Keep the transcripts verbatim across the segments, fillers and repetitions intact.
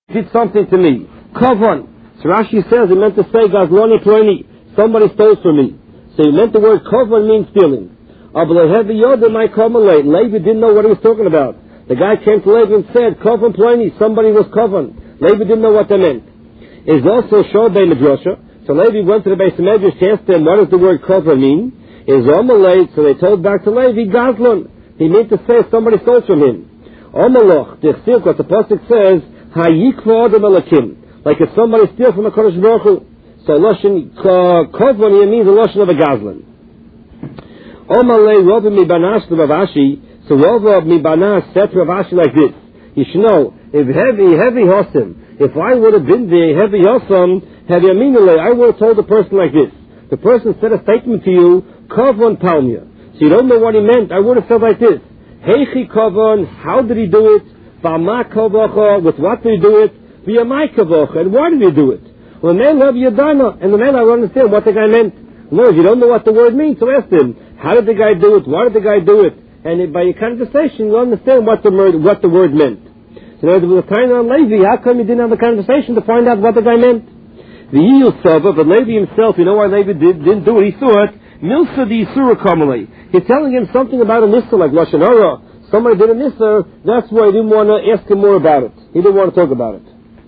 did something to me. Kovon. So Rashi says he meant to say Gazloni Ploni. Somebody stole from me. So he meant the word Kovon means stealing. Levi didn't know what he was talking about. The guy came to Levi and said, Kovon Ploni, somebody was Kovon. Levi didn't know what that meant. It's also showed by Midrasha. So Levi went to the base of Medrash to ask them, what does the word Kovon mean? Is Omalei, so they told back to Levi, Gazlon. He meant to say somebody stole from him. Omaloch, the Chsik, what the Pasuk says, Hayikva Adam Elakim. Like if somebody steals from a Kodesh Baruch Hu. So Lashon Kovon here means a Lashon of a Gazlan. Omalei Rabbi Mibanash to Ravashi. So Rabbi Mibanash said to Ravashi like this. You should know, if heavy, heavy Hossam, if I would have been there, heavy Hossam, heavy Aminale, I would have told the person like this. The person said a statement to you, Kovon Palmia. So you don't know what he meant. I would have said like this. Heichi Kovon, how did he do it? V'ama Kovocha, with what did he do it? V'yamai Kovocha, and why did he do it? Well, then love Yadana, and the man I don't understand what the guy meant. No, if you don't know what the word means, so ask him, how did the guy do it? Why did the guy do it? And it, by your conversation, you'll understand what the word, what the word meant. So there was a time on Levi, how come you didn't have a conversation to find out what the guy meant? The Yil Sava, but Levi himself, you know why Levi did, didn't do it? He saw it. Milsa the Yisura Kamalei. He's telling him something about a Nissa, like Lashon Hara. Somebody did a Nissa, that's why he didn't want to ask him more about it. He didn't want to talk about it.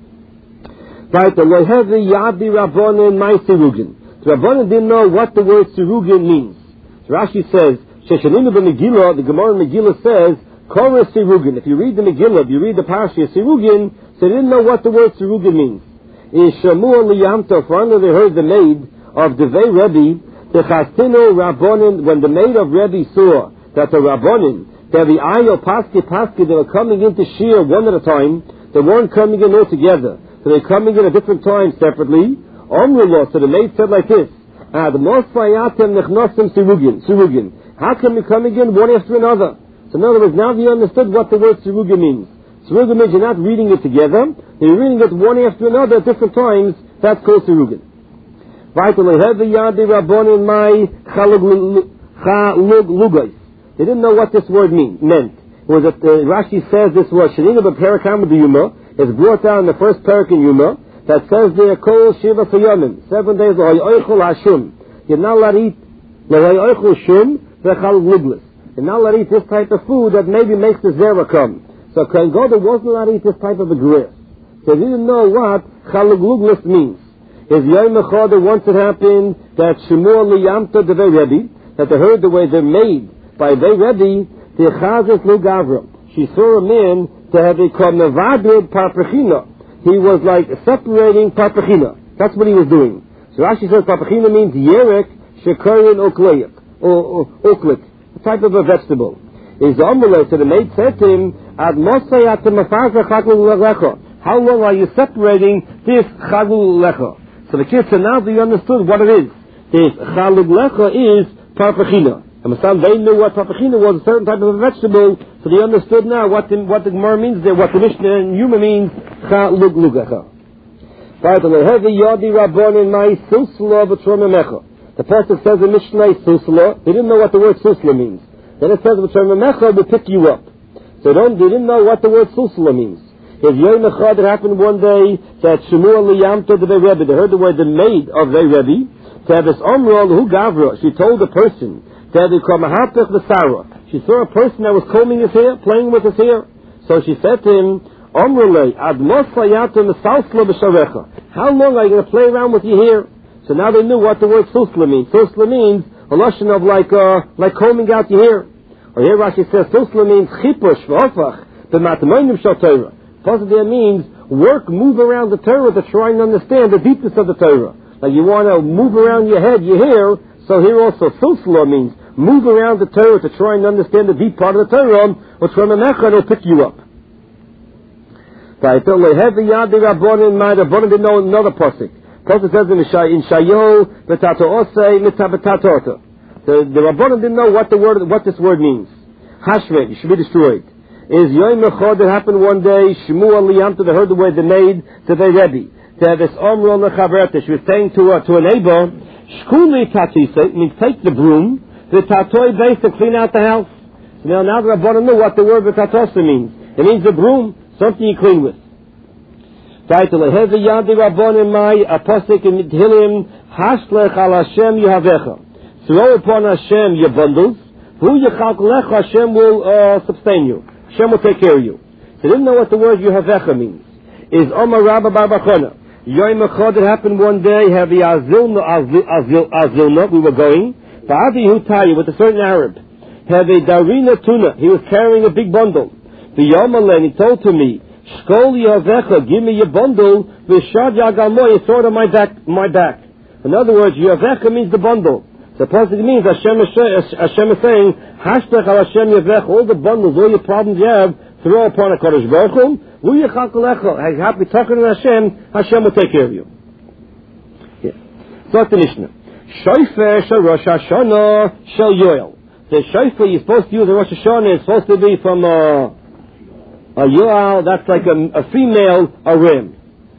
Right, the Lehevi Yadi Rabbanan Mai Sirugin. The Rabbanan didn't know what the word Sirugin means. So Rashi says, Sheshaninu b'Megillah, the Gemara in Megillah says, Korah Sirugin. If you read the Megillah, if you read the Parashah Sirugin, so they didn't know what the word Sirugin means. In Shamua Liyamta, for they heard the maid of Devei Rebbe, the Chastinu Rabbanan, when the maid of Rebbe saw that the Rabbanan, that the Ayo Paski Paski, they were coming into Shir one at a time, they weren't coming in all together. So they're coming in at different times separately. Omrullah, so the maid said like this, Ad Mosfayatem Nechnosim Sirugin, Sirugin. How come you're coming in one after another? So in other words, now you understood what the word Sirugin means. Sirugin means you're not reading it together, you're reading it one after another at different times. That's called Sirugin. Right, they didn't know what this word mean, meant. It was that uh, Rashi says this was Shenina b'Perakam Yuma. It's brought down in the first parak in Yuma that says there Kol Shiva Sayamim, seven days L'Hayoichol Hashum. You're not allowed to eat L'Hayoichol Shum v'Chal Gluglis. You're not allowed to eat this type of food that maybe makes the zera come. So Kohen Gadol wasn't allowed to eat this type of a grass. So they didn't know what Chal Gluglis means. Is Yom Echad once it happened that Shmuel Liyamta Devei Rebbe, that they heard the way they're made by Devei Rebbe, the Chazes Lu Gavra. She saw a man to have a called Nevadid Parpachina. He was like separating Parpachina. That's what he was doing. So Rashi says Parpachina means Yerek Shekarin Okleik, or Oklik, a type of a vegetable. Is Amalek, so the maid said to him, Ad Mosayat Mafaza Chagul Lecha. How long are you separating this Chagul Lecha? So the kids said, now they understood what it is. This Chalug Lecha is Parpachina. And they knew what Parpachina was, a certain type of a vegetable, so they understood now what the, what the Gemara means there, what the Mishnah and Yuma means, Chalug Lecha. The pasuk says in Mishnah, Susla, they didn't know what the word Susla means. Then it says, Mecha will pick you up. So they didn't know what the word Susla means. If Yom Echad, it happened one day that Shmuel Liyamta Devei Rebbe, they heard the word the maid of Devei Rebbe, Tavis Omrol Hu Gavra, she told the person that they call Mahatach V'Sara. She saw a person that was combing his hair, playing with his hair. So she said to him, Omrole, Ad Mosfayatum Salsla B'Sharecha. How long are you going to play around with your hair? So now they knew what the word Susla means. Susla means a lotion of like, uh, like combing out your hair. Or here Rashi says Susla means Chipush V'Ofach, B'Matmoinim Shal Torah. Positive means work, move around the Torah to try and understand the deepness of the Torah. Like you want to move around your head, your hair, so here also Susla means move around the Torah to try and understand the deep part of the Torah, which from an echad will pick you up. The Rabbanan didn't know another pasuk. Pasuk says in Shayo, Betato Osei, Mitabetato. The Rabbanan didn't know what the word, what this word means. Hashved, you should be destroyed. Is Yom Echad that happened one day, Shmuel Liyamta, they heard the word the maid to the Rebbe. To this Omrol Nechaverta, she was saying to uh, to a neighbor, Shkuli Tatisa, means take the broom, the Tatoi base to clean out the house. So now, now the Rabbanan know what the word Betatosa means. It means the broom, something you clean with. Title Lehevi Yadi Rabbonim Mai Apostle in Tehillim Hashlech al Hashem Yehavecha. Throw upon Hashem your bundles. Who Yechalkalecha, Hashem will uh, sustain you. Hashem will take care of you. They didn't know what the word Yehavecha means. Is Omar Rabba Bar Bachona. Yom Echad, it happened one day. Heavy Azilna, Azil, Azilna. We were going. Ba'adi Hutayi with a certain Arab. Heavy Darina Tuna. He was carrying a big bundle. The Yomalen, he told to me, Shkol Yehavecha, give me your bundle, Vishad Yagalmo, you throw it on my back, my back. In other words, Yehavecha means the bundle. So it means Hashem is, Hashem is saying, Hashtag al Hashem Yehavecha, all the bundles, all your problems you have, throw upon a Kodesh Baruch Hu, Hu Yechalkalecha, happy talking to Hashem, Hashem will take care of you. Yeah. So the Mishnah. Shofar shel Rosh Hashanah shel Yoel. The shofar you're supposed to use in Rosh Hashanah is supposed to be from uh, a yoel, that's like a, a female, a rim.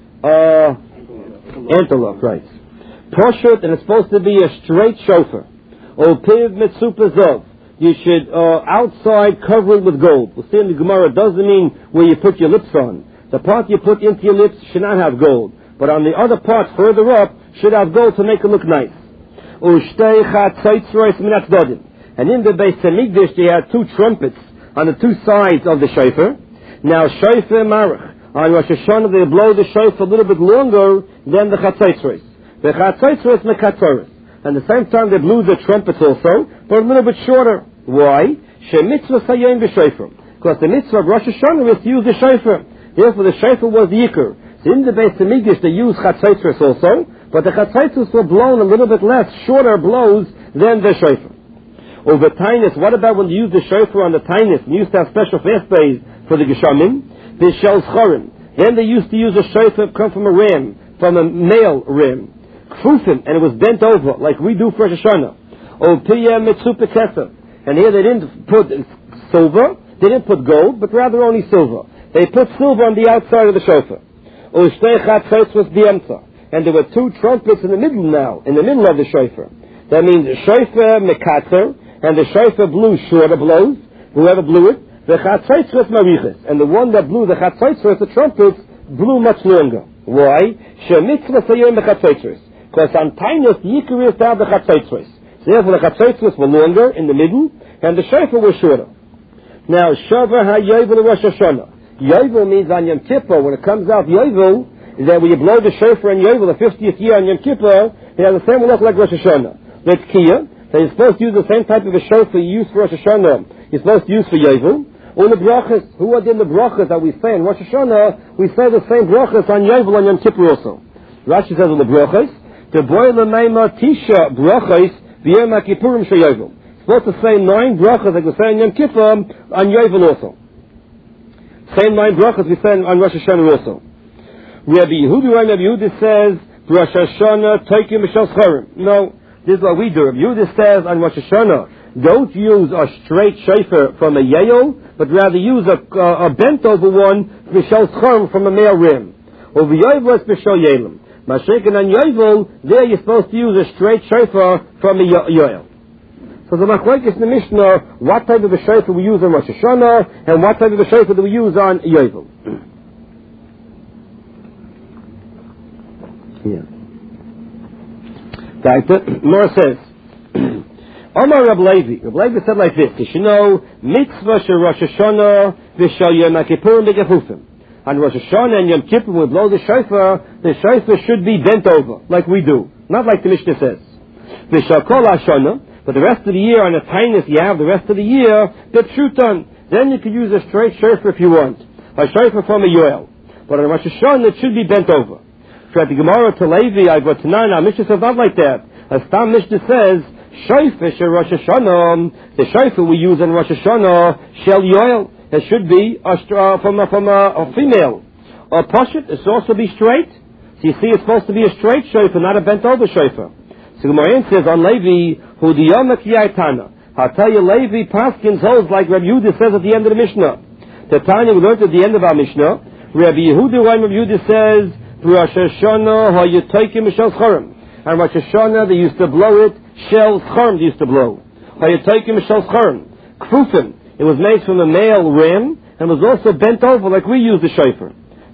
Uh, antelope, right. Proshut, and it's supposed to be a straight shofar. Or piv mitzupazov. You should, uh, outside cover it with gold. We'll see in the Gemara, it doesn't mean where you put your lips on. The part you put into your lips should not have gold. But on the other part, further up, should have gold to make it look nice. Ushtei chatzaitzrois minatzdodim. And in the Beis Hamikdash, they had two trumpets on the two sides of the shofar. Now, shofar marach. On Rosh Hashanah, they blow the shofar a little bit longer than the chatzaitzros. The chatzaitzros mekatzoros. And at the same time, they blew the trumpets also, but a little bit shorter. Why? Shemitzvah sayim b'shofar. Because the mitzvah of Rosh Hashanah is to use the shofar. Therefore, the shofar was the yikr. So in the Beis Hamikdash, they used chatzaitzros also, but the chatzaitzros were blown a little bit less, shorter blows than the shofar. Over tainus, what about when you use the shofar on the tainus? You used to have special fast days for the Geshamim. The shel schorim. Then they used to use a shofar come from a ram, from a male ram. Kfufim, and it was bent over, like we do for Rosh Hashanah. Or piya mitzupa kesef. And here they didn't put silver, they didn't put gold, but rather only silver. They put silver on the outside of the shofar. Or shtei chatzaitzros b'emtza. And there were two trumpets in the middle now, in the middle of the shofar. That means the shofar mekatzer, and the shofar blew shorter blows, whoever blew it, the chatzaitzros mariches, and the one that blew the chatzaitzros, the trumpets, blew much longer. Why? Shemitzvah sayim b'chatzaitzros. Because on tainus, the yikr is to have the chatzaitzros. So therefore the chatzaitzros were longer in the middle, and the shofar was shorter. Now, shofar ha-yovel Rosh Hashanah. Yovel means on Yom Kippur, when it comes out Yovel, is that when you blow the shofar in Yovel, the fiftieth year on Yom Kippur, it has the same look like Rosh Hashanah. That's Kiyah. So you're supposed to use the same type of a shofar you use for Rosh Hashanah. You're supposed to use for Yovel. Or the brachas. Who are in the brachas that we say in Rosh Hashanah? We say the same brachas on Yovel and Yom Kippur also. Rashi says on the brachas, the boy l'meima tisha brachas v'yom ha'kippurim she'yovel. Supposed to say nine brachas like we say on Yom Kippur on Yovel also. Same nine brachas we say on Rosh Hashanah also. Rabbi Yehuda, Rabbi Yehuda says Rosh Hashanah teikim b'shel schorim. No. This is what we do. Rabbi Yehuda says on Rosh Hashanah, don't use a straight shofar from a yael, but rather use a, uh, a bent over one, b'shel schorim, from a male rim. Or v'yovel is b'shel yelim. Mashiach on yovel, there you're supposed to use a straight shofar from a yael. So the machlokes in the Mishnah, what type of a shofar we use on Rosh Hashanah, and what type of a shofar do we use on yovel? Yeah. Mora says, Omar Rab Levi. Rab Levi said like this: you should know mitzvah shel Rosh Hashanah v'shel Yom Kippurim b'gefufim. On Rosh Hashanah and Yom Kippur, when we blow the shofar, the shofar should be bent over, like we do, not like the Mishnah says. V'shel kol Hashanah, but the rest of the year on a tainus you have the rest of the year b'pshutan. Then you could use a straight shofar if you want, a shofar from a yoel. But on Rosh Hashanah it should be bent over. So at the Gemara to Levi, I brought to nine. Our Mishnah says not like that. As Tam Mishnah says, shofar shel Rosh Hashanah, the shofar we use in Rosh Hashanah, shel yoel, it should be a, uh, from, a, from a, a female. Or pashut, it should also be straight. So you see, it's supposed to be a straight shofar, not a bent over shofar. So Gemara says on Levi, hu diyamak yaitana. I'll tell you, Levi Paskins holds like Rabbi Yehuda says at the end of the Mishnah. The Tanya we learned at the end of our Mishnah, Rabbi Yehuda, when Rabbi Yehuda says, Rosh Hashanah hayutaykim b'shel schorim. And Rosh Hashanah they used to blow it. Shel schorim they used to blow. Hayutaykim b'shel schorim. Kfufim. It was made from a male rim and was also bent over like we use the shofar.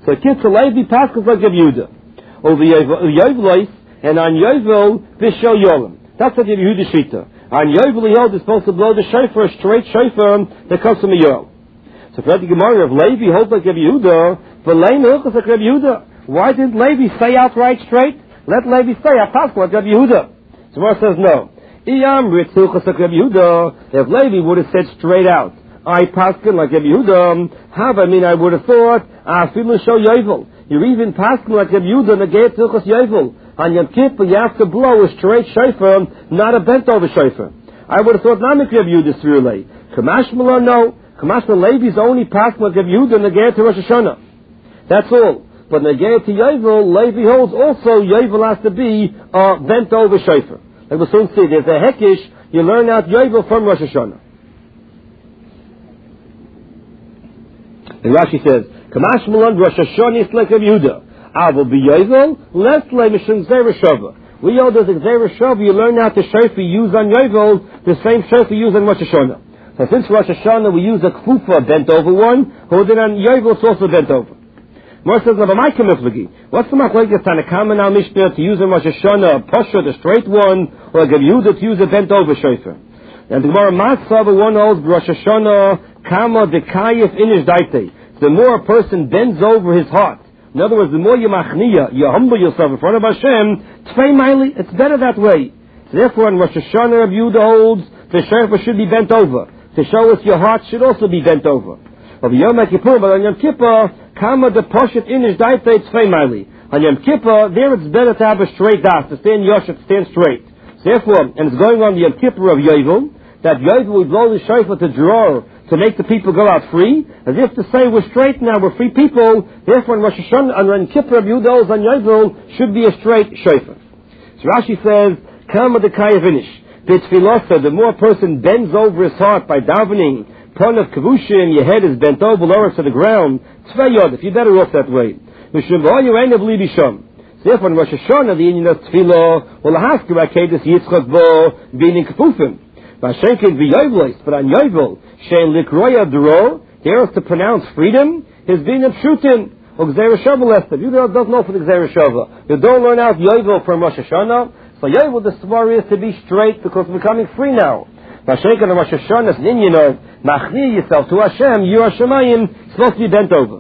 So Kitzel Levi Pascal like Reb Yehuda. Over Yovelois, and on Yovel, Bishel Yolim. That's what Reb Yehuda Shita. On Yovel, he held is supposed to blow the shofar, a straight shofar that comes from a Yoel. So for the Gemara of Levi holds like Reb Yehuda, for Lein Hilchos like Reb Yehuda. Why didn't Levi say outright straight? Let Levi say, I Pascal like Reb Yehuda. So Gemara says no. Iyam Ritz Hilchos like Reb Yehuda. If Levi would have said straight out, I Pascal like Reb Yehuda, have I mean I would have thought, I feel show Yovel. You're even Pascal like Reb Yehuda, negate Hilchos Yovel. On Yom Kippur, you have to blow a straight shofar, not a bent over shofar. I would have thought Namik Reb Yehuda Svirulei. Kamash Malon, no. Kamash Levi's only Pascal like Reb Yehuda, negate to Rosh Hashanah. That's all. But negate to Yovel, Levi holds also Yovel has to be a bent over shofar. Like we'll soon see, there's a Hekish, you learn out Yovel from Rosh Hashanah. And Rashi says, Kamash Malon Rosh Hashanah is like Reb Yehuda. I will be Yovel, less Lemishim Zera Shava. We all do the Zera Shava, you learn how to shofar use on Yovel, the same shofar use on Rosh Hashanah. So since Rosh Hashanah we use a kfufa bent over one, hold it on Yovel, it's also bent over. More says, what's the machlokes Tanakama now Mishnah to use on Rosh Hashanah, a posher, the straight one, or a Reb Yehuda to use a bent over shofar? And the Gemara Matzah, one holds Rosh Hashanah, Kama Dekayif Inish Daite. The more a person bends over his heart, in other words, the more you machniya, you humble yourself in front of Hashem, Tvei Maili, it's better that way. So therefore, in Rosh Hashanah, Reb Yehuda holds, the shofar should be bent over. To show us your heart should also be bent over. Of Yom Kippur, but on Yom Kippur, Kama de Poshet Inish Daite Tvei Maili. On Yom Kippur, there it's better to have a straight das, to stand yoshet, to stand straight. So therefore, and it's going on the Yom Kippur of Yovel, that Yovel will blow the shofar to draw, to make the people go out free, as if to say we're straight now, we're free people, therefore in Rosh Hashanah, and Yom Kippur, Yehuda on Yovel should be a straight shofar. So Rashi says, Kama de Kayavinish, the tfilosa, the more a person bends over his heart by davening, pon of kavushim, your head is bent over, lower to the ground, tzvayod, if you're better off that way. Therefore in Rosh Hashanah, the Indian of tefillah, will ask you, Akedis Yitzchak bo, being kufim. But on Yovel, Shein Likroya Duro, there is to pronounce freedom, is being a pshutin, or Gzeira Shava Lester. You don't know for the Gzeira Shava. You don't learn out Yovel from Rosh Hashanah, so Yovel, the svar is to be straight, because we're becoming free now. Vashenkin on Rosh Hashanah is an Indian of, Machni yourself to Hashem, you are Shemayim, supposed to be bent over.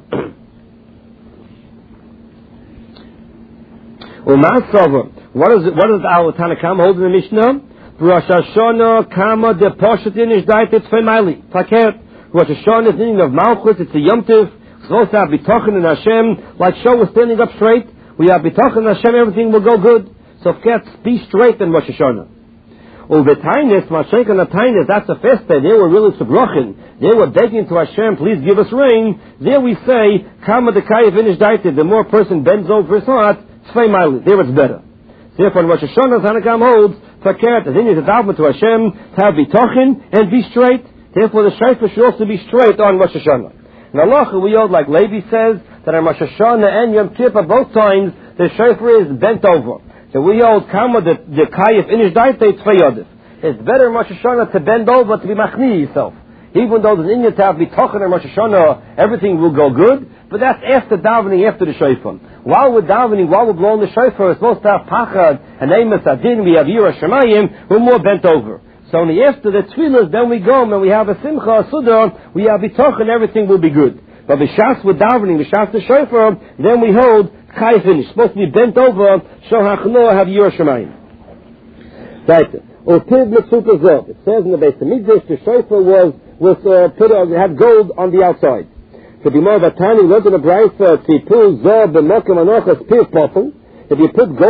What is it, what is our Tanakam holding the Mishnah? Rosh Hashanah, Kama de Poshetin is Daite Tvei Maili. Taket. Rosh Hashanah is the meaning of Malchus, it's a Yom Tiv. It's supposed to have Bitochen in Hashem. Like show we're standing up straight. We have Bitochen in Hashem, everything will go good. So forget, be straight in Rosh Hashanah. Uvetainis, Mashenk and Atainis, that's a fest day. They were really Subrochin. They were begging to Hashem, please give us rain. There we say, Kama de Kayavinish Daite, the more a person bends over his heart, Tvei Maili. There it's better. Therefore in Rosh Hashanah, Tanakam holds, Fakert, the thing is a daven to Hashem, to have bitochin and be straight. Therefore the shofar should also be straight on Rosh Hashanah. In Allah, we hold, like Levi says, that on Rosh Hashanah and Yom Kippur, both times, the shofar is bent over. So we hold, Kama, the, the Kayif, Inish Daite, Tvei Yodif. It's better in Rosh Hashanah to bend over, to be machni yourself. Even though there's an Inyan to have bitochin in Rosh Hashanah, everything will go good, but that's after davening, after the shofar. While we're davening, while we're blowing the shofar, we're supposed to have pachad, and emes adin, we have yira shemayim, we're more bent over. So only after the tefillas, then we go, and we have a simcha, a sudah, we have bitochin, everything will be good. But b'shas we're davening, b'shas the shofar, then we hold kai finish, supposed to be bent over, shal hachnoah, have yira shemayim. Right. It says in the Beis Hamikdash, the shofar was, was uh, put on, it had gold on the outside. To be more Vatani, look at the Braisa, Tipul Zob, the Mokim Anochas, Pir Poffel. If you put gold